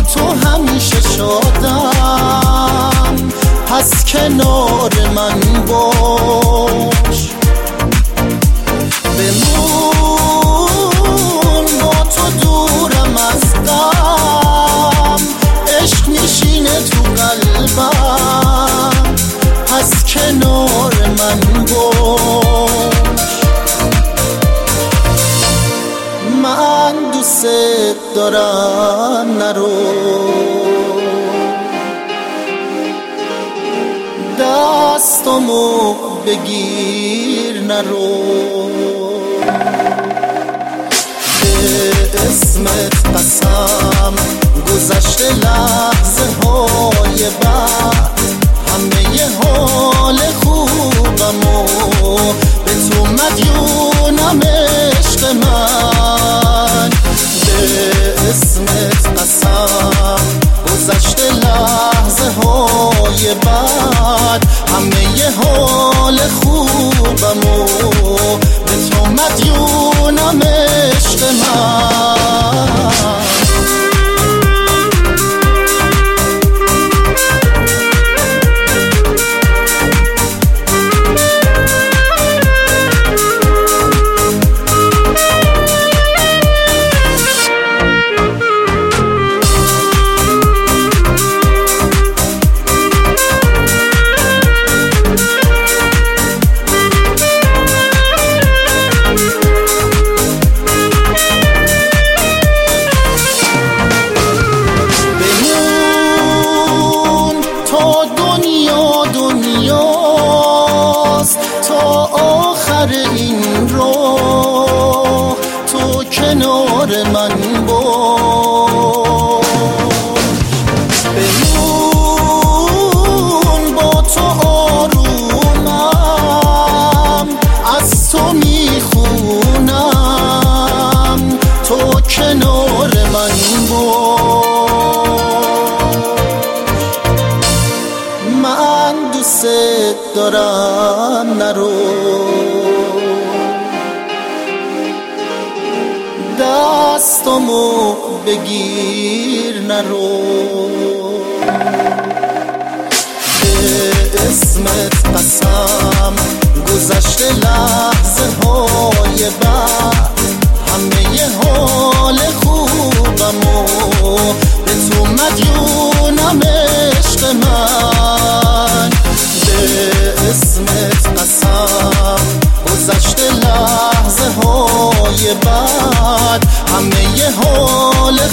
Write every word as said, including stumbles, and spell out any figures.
تو همیشه شادم، پس کنار من باش. بمون با تو دورم از غم، عشق میشینه تو قلبم، پس کنار من باش. من دوست دارم، نرو دستامو بگیر، نرو به اسمت قسم گذشته لحظه های بعد، همه ی حال خوبمو به تو مدیونم عشق من. به اسمت قسم گذشته لحظه های بعد، همه ی حال خوبمو به تو مدیونم عشق من. این راه تو کنار من باش. بمون با تو آرومم، از تو میخونم، تو کنار من باش. من دوست دارم، نرو دستامو بگیر، نرو به اسمت قسم گذشته لحظه های بعد، همه ی حال خوبمو به تو مدیونم عشق من. به اسمت قسم گذشته لحظه های بعد، همه ی حال